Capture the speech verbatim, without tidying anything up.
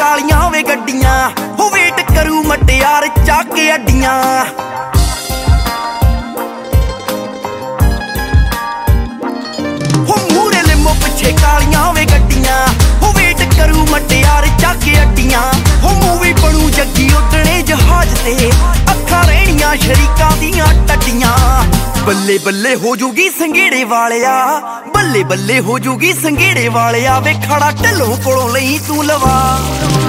कालियां वे गड्डियां हो वेट करू मटियार चाके अड्डियां हो मूरे लिमो पिछे कालियां वे गड्डियां हो वेट करू मटियार चाके अड्डियां हो मूवी बनू जग्गी उडने जहाज ते अखां रहणियां शरीकां दियां टड्डियां बल्ले बल्ले हो जूगी संघेड़े वालिया बल्ले बल्ले हो जूगी संघेड़े वालिया वे खड़ा ढलों कोलों लई तू लवा